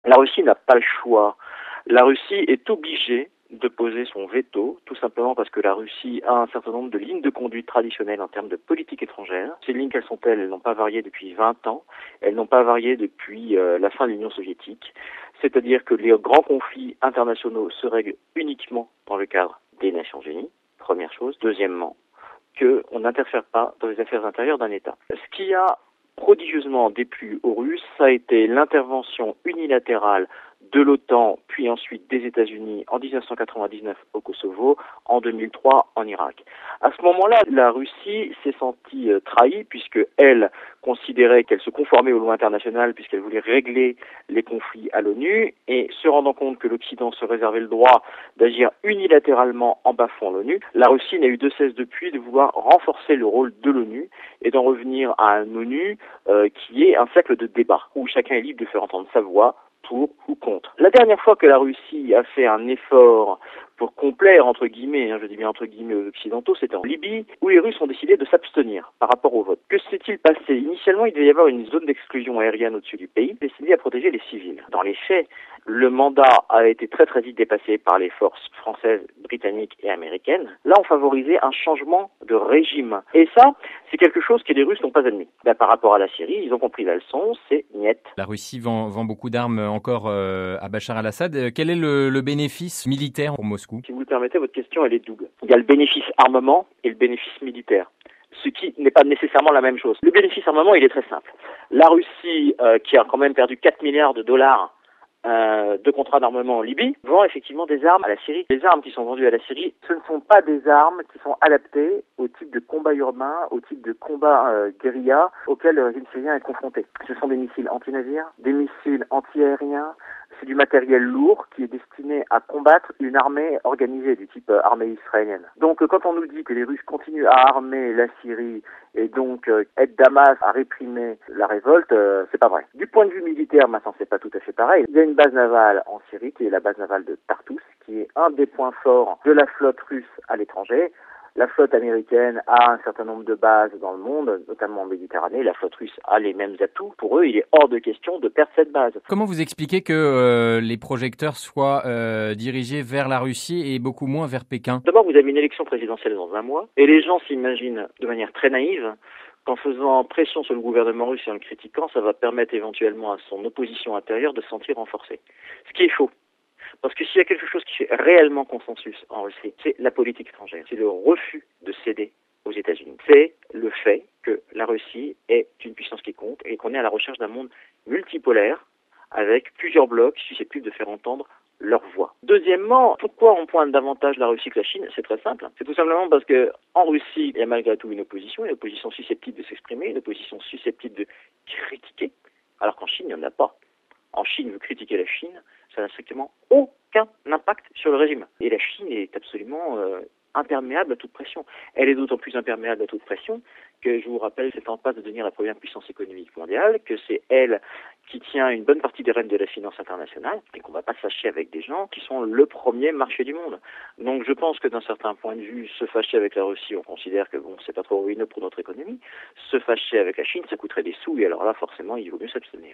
La Russie n'a pas le choix. La Russie est obligée de poser son veto, tout simplement parce que la Russie a un certain nombre de lignes de conduite traditionnelles en termes de politique étrangère. Ces lignes, quelles sont-elles? Elles n'ont pas varié depuis 20 ans. Elles n'ont pas varié depuis la fin de l'Union soviétique. C'est-à-dire que les grands conflits internationaux se règlent uniquement dans le cadre des Nations Unies, première chose. Deuxièmement, qu'on n'interfère pas dans les affaires intérieures d'un État. Ce qui a prodigieusement déplu aux Russes, ça a été l'intervention unilatérale de l'OTAN, puis ensuite des États-Unis en 1999 au Kosovo, en 2003 en Irak. À ce moment-là, la Russie s'est sentie trahie puisque elle considérait qu'elle se conformait aux lois internationales puisqu'elle voulait régler les conflits à l'ONU et se rendant compte que l'Occident se réservait le droit d'agir unilatéralement en bafouant l'ONU, la Russie n'a eu de cesse depuis de vouloir renforcer le rôle de l'ONU et d'en revenir à un ONU qui est un cercle de débat où chacun est libre de faire entendre sa voix pour ou contre. La dernière fois que la Russie a fait un effort pour complaire, entre guillemets, je dis bien entre guillemets aux Occidentaux, c'était en Libye, où les Russes ont décidé de s'abstenir par rapport au vote. Que s'est-il passé? Initialement, il devait y avoir une zone d'exclusion aérienne au-dessus du pays, destinée à protéger les civils. Dans les faits, le mandat a été très très vite dépassé par les forces françaises, britanniques et américaines. Là, on favorisait un changement de régime. Et ça, c'est quelque chose que les Russes n'ont pas admis. Par rapport à la Syrie, ils ont compris la leçon, c'est niet. La Russie vend beaucoup d'armes encore à Bachar al-Assad. Quel est le bénéfice militaire pour Moscou? Si vous le permettez, votre question, elle est double. Il y a le bénéfice armement et le bénéfice militaire, ce qui n'est pas nécessairement la même chose. Le bénéfice armement, il est très simple. La Russie, qui a quand même perdu 4 milliards de dollars de contrats d'armement en Libye, vend effectivement des armes à la Syrie. Les armes qui sont vendues à la Syrie, ce ne sont pas des armes qui sont adaptées au type de combat urbain, au type de combat guérilla auquel le régime syrien est confronté. Ce sont des missiles anti-navires, des missiles anti-aériens, c'est du matériel lourd qui est destiné à combattre une armée organisée du type armée israélienne. Donc quand on nous dit que les Russes continuent à armer la Syrie et donc aident Damas à réprimer la révolte, c'est pas vrai. Du point de vue militaire, maintenant c'est pas tout à fait pareil. Il y a une base navale en Syrie qui est la base navale de Tartus, qui est un des points forts de la flotte russe à l'étranger. La flotte américaine a un certain nombre de bases dans le monde, notamment en Méditerranée. La flotte russe a les mêmes atouts. Pour eux, il est hors de question de perdre cette base. Comment vous expliquez que les projecteurs soient dirigés vers la Russie et beaucoup moins vers Pékin? D'abord, vous avez une élection présidentielle dans un mois, et les gens s'imaginent de manière très naïve qu'en faisant pression sur le gouvernement russe et en le critiquant, ça va permettre éventuellement à son opposition intérieure de se sentir renforcée. Ce qui est faux. Parce que s'il y a quelque chose qui fait réellement consensus en Russie, c'est la politique étrangère. C'est le refus de céder aux États-Unis. C'est le fait que la Russie est une puissance qui compte et qu'on est à la recherche d'un monde multipolaire avec plusieurs blocs susceptibles de faire entendre leur voix. Deuxièmement, pourquoi on pointe davantage la Russie que la Chine? C'est très simple. C'est tout simplement parce que en Russie, il y a malgré tout une opposition susceptible de s'exprimer, une opposition susceptible de critiquer, alors qu'en Chine, il n'y en a pas. En Chine, vous critiquez la Chine, ça n'a strictement aucun impact sur le régime. Et la Chine est absolument imperméable à toute pression. Elle est d'autant plus imperméable à toute pression que, je vous rappelle, c'est en passe de devenir la première puissance économique mondiale, que c'est elle qui tient une bonne partie des rênes de la finance internationale, et qu'on ne va pas se fâcher avec des gens qui sont le premier marché du monde. Donc je pense que d'un certain point de vue, se fâcher avec la Russie, on considère que bon, c'est pas trop ruineux pour notre économie. Se fâcher avec la Chine, ça coûterait des sous, et alors là, forcément, il vaut mieux s'abstenir.